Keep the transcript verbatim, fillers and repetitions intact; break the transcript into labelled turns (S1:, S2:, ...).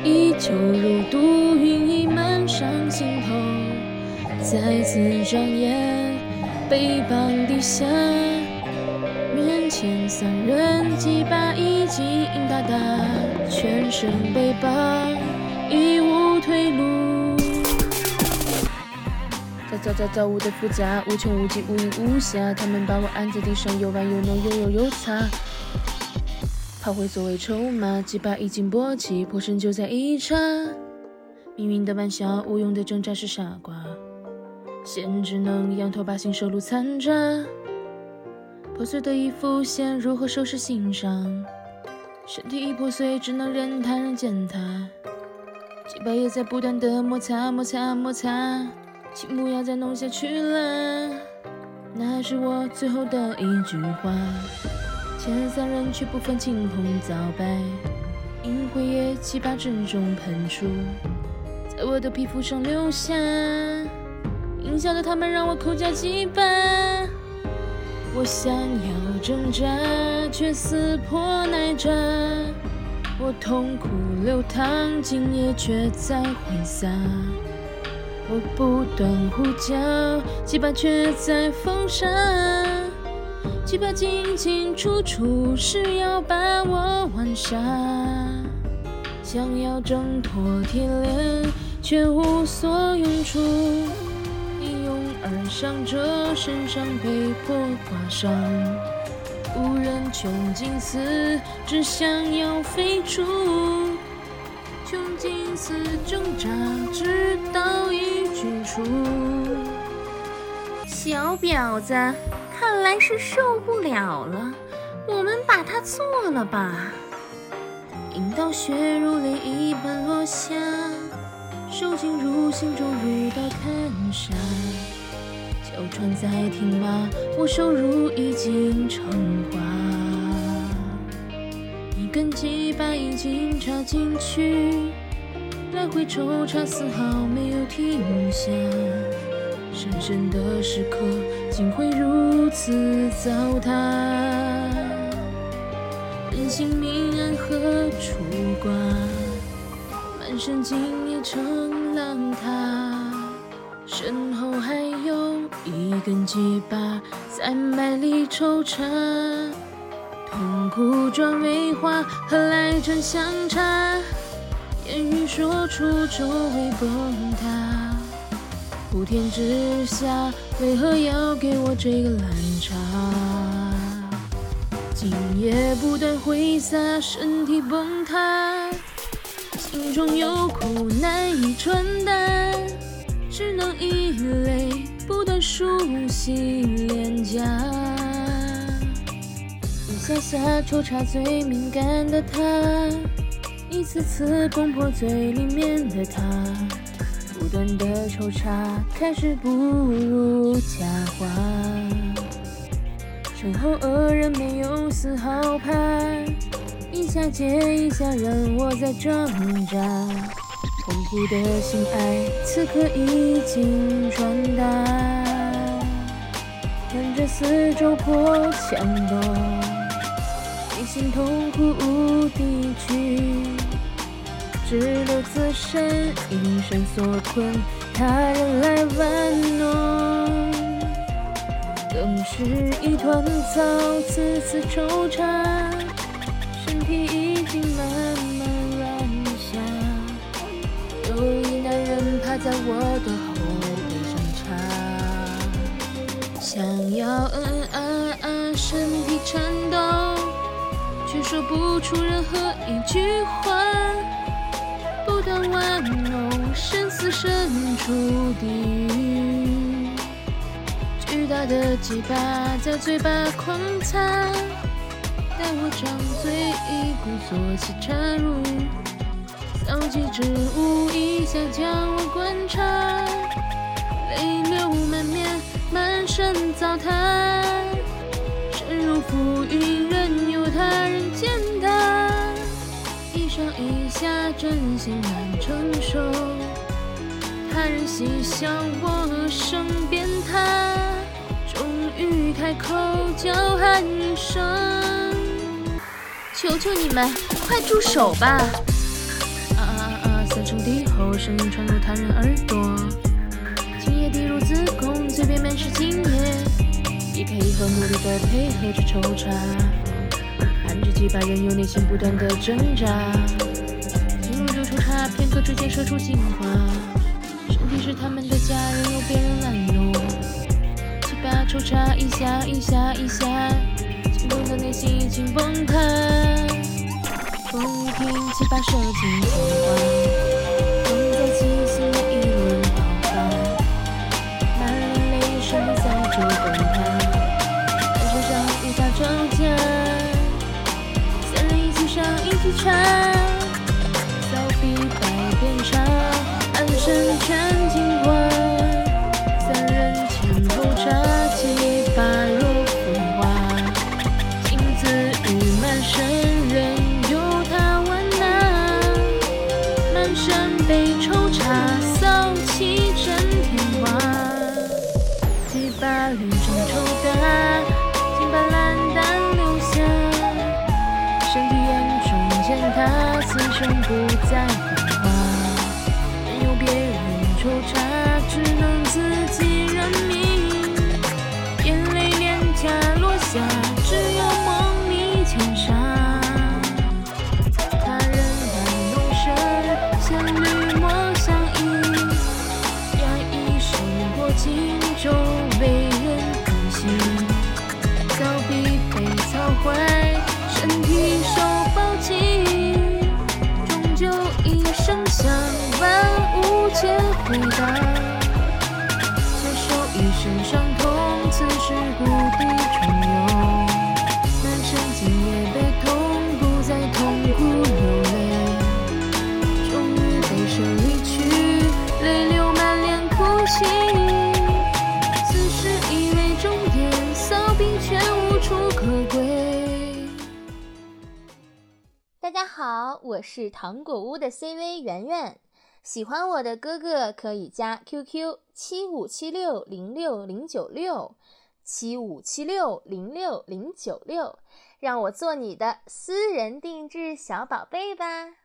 S1: 依旧如毒，云已漫上心头，再次张眼，背膀底下，面前三人，几把已经大大，全身被绑，已无退路。造造造造物的复杂，无穷无尽，无影无暇，他们把我按在地上，又弯又弄，又揉又擦。炮灰作为筹码，几把已经簸箕，破身就在一刹。命运的玩笑，无用的挣扎是傻瓜，现只能仰头把心收入残渣。破碎的衣服，先如何收拾心伤？身体已破碎，只能任他人践踏。几把也在不断的摩擦，摩擦，摩擦，请不要再弄下去了。那是我最后的一句话。前三人却不分青红皂白，因灰液几把之中喷出，在我的皮肤上留下。阴笑的他们让我口角几把，我想要挣扎，却撕破奶渣。我痛苦流淌，今夜却在挥洒。我不断呼叫，几把却在封杀。几把进进出出，是要把我玩傻。想要挣脱铁链，却无所用处。一拥而上者身上被迫挂上，无人穷尽死，只想要飞出。穷尽死挣扎，直到一举出。
S2: 小婊子，看来是受不了了，我们把他做了吧。
S1: 阴道血如泪一般落下，手进入心中如刀砍杀。娇喘在听骂，我手入已经成花。一根鸡巴已经插进去，来回抽插丝毫没有停下。深深的时刻，竟会如此糟蹋。人性命案何处挂？满身今夜成浪塌。身后还有一根鸡巴在卖力抽插，痛苦转为花，何来真相差？言语说出周围崩塌。普天之下，为何要给我这个烂茬？今夜不断挥洒，身体崩塌，心中有苦难以传达，只能以泪不断梳洗脸颊。一下下抽插最敏感的他，一次次攻破最里面的他。不断的抽插开始步入佳话，身后恶人没有丝毫怕，一下接一下让我在挣扎。痛苦的心爱此刻已经传达，看着四周破墙洞，内心痛苦无地去。只留自身，因绳所困，他人来玩弄，更是一团糟，次次抽插，身体已经慢慢软下。有一男人趴在我的后背上插，想要嗯嗯啊啊，身体颤抖，却说不出任何一句话。不断玩弄，生死深处地狱。巨大的鸡巴在嘴巴狂擦，待我张嘴，一鼓作气插入，骚气之物一下将我观察，泪流满面，满身糟蹋，身如浮云，任由他人践踏。一上一下，真心难承受，他人嬉笑我生变态，终于开口叫喊声，
S2: 求求你们快住手吧。
S1: 啊啊成敌后，声音传入他人耳朵。精液滴入子宫，嘴边满是精液，一配一合，努力的配合着抽插，含着几百人有内心不断的挣扎。进入就抽插，片刻之间射出精华，身体是他们的家人，由别人滥用。几把抽插，一下一下一下，紧绷的内心已经崩塌。风一停，七八射进天花，风再起，心也一轮爆发，满脸泪水早就崩塌，在身上无法招架，三人一起上一起插，骚逼百变差，安身全进化，三人前后插，七八若风花，镜子与满身人身被抽插，骚气震天花，几把人生抽打，金把烂蛋留下，身体严重践踏，此生不再繁华，任由别人抽插，只能自己认命，眼泪脸颊落下，只有梦里牵杀。像绿墨相依，压抑生活情中被人疼惜，骚逼被操坏，身体受暴击，终究一声响，万物皆回答，接受一身伤痛，此时故地重游，满身精液被痛，不再痛苦流泪，被生离去，泪流满脸哭泣，此时以为终点，骚逼却无处可归。
S2: 大家好，我是糖果屋的 C V 圆圆，喜欢我的哥哥可以加 Q Q 七五七六零六零九六 七五七六零六零九六，让我做你的私人定制小宝贝吧。